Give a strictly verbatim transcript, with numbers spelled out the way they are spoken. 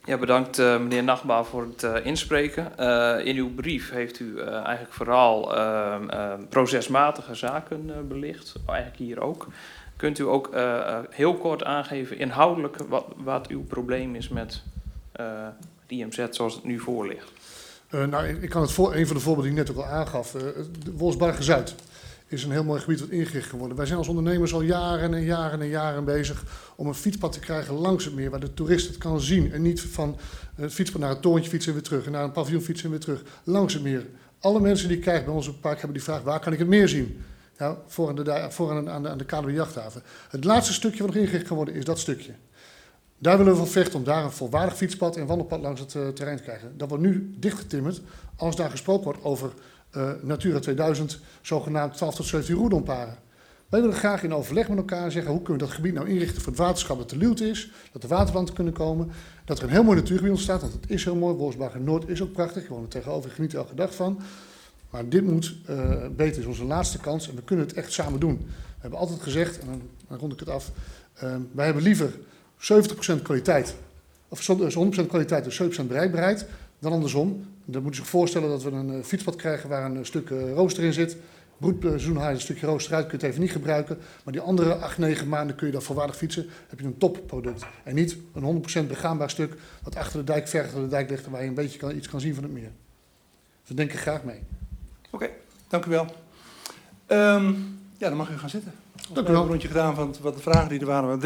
Ja, bedankt uh, meneer Nachtba voor het uh, inspreken. Uh, in uw brief heeft u uh, eigenlijk vooral uh, uh, procesmatige zaken uh, belicht, eigenlijk hier ook. Kunt u ook uh, uh, heel kort aangeven inhoudelijk wat, wat uw probleem is met uh, het I M Z zoals het nu voor ligt? Uh, nou, ik kan het voor, een van de voorbeelden die ik net ook al aangaf. Uh, de Wolfsbarge-Zuid is een heel mooi gebied wat ingericht geworden. Wij zijn als ondernemers al jaren en jaren en jaren bezig om een fietspad te krijgen langs het meer, waar de toerist het kan zien. En niet van het fietspad naar het torentje fietsen en weer terug en naar een paviljoen fietsen en weer terug. Langs het meer. Alle mensen die kijken bij ons park hebben die vraag, waar kan ik het meer zien? Ja, voor aan de, voor aan, aan de, aan de Kade Jachthaven. Het laatste stukje wat nog ingericht kan worden is dat stukje. Daar willen we van vechten om daar een volwaardig fietspad en wandelpad langs het uh, terrein te krijgen. Dat wordt nu dichtgetimmerd als daar gesproken wordt over uh, Natura tweeduizend, zogenaamd twaalf tot zeventien roerdomparen. Wij willen graag in overleg met elkaar zeggen hoe kunnen we dat gebied nou inrichten voor het waterschap dat te Luwte is, dat er waterplanten kunnen komen, dat er een heel mooi natuurgebied ontstaat, want het is heel mooi. Wolfsbarge Noord is ook prachtig, ik woon er tegenover, ik geniet er elke dag van. Maar dit moet uh, beter, is onze laatste kans en we kunnen het echt samen doen. We hebben altijd gezegd, en dan, dan rond ik het af, uh, wij hebben liever zeventig procent kwaliteit, of honderd procent kwaliteit en zeventig procent bereikbaarheid, dan andersom. Dan moet je zich voorstellen dat we een uh, fietspad krijgen waar een uh, stuk uh, rooster in zit. Broedseizoen haal je een stukje rooster uit, kun je het even niet gebruiken. Maar die andere acht, negen maanden kun je dan volwaardig fietsen, heb je een topproduct. En niet een honderd procent begaanbaar stuk wat achter de dijk, ver achter de dijk ligt, waar je een beetje kan, iets kan zien van het meer. Dus we denken graag mee. Oké, okay, dank u wel. Um, ja, dan mag u gaan zitten. Dank u wel. Een rondje gedaan van wat de vragen die er waren.